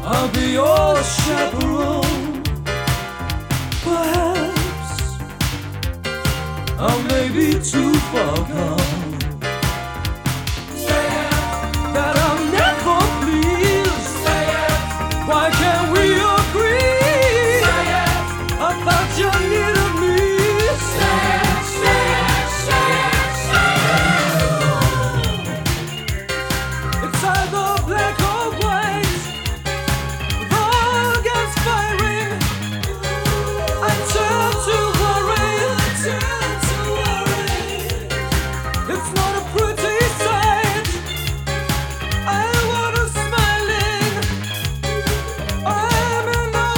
I'll be your chaperone. Perhaps I may be too far gone. That I'll never please. Why can't we agree? I thought you needed me. It's either black or white. With all guns firing, I turn to worry. It's not a pretty sight. I want a smiling. I'm in no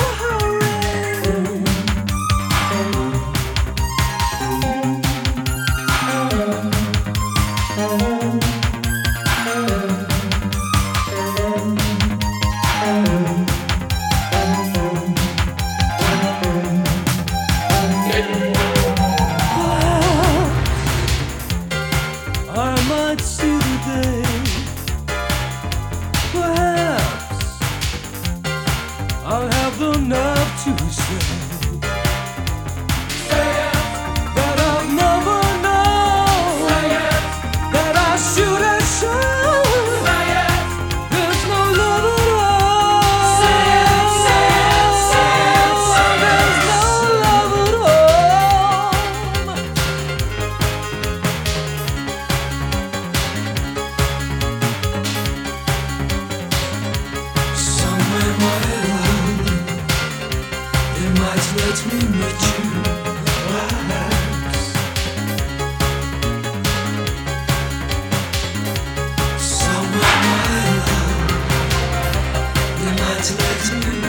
I might see the day. Perhaps I'll have the nerve to say that I'll never know that I should have shown. There's no love at all. There's no love at all. Somewhere, my love, they might let me meet you, perhaps. Somewhere, my love, they might let me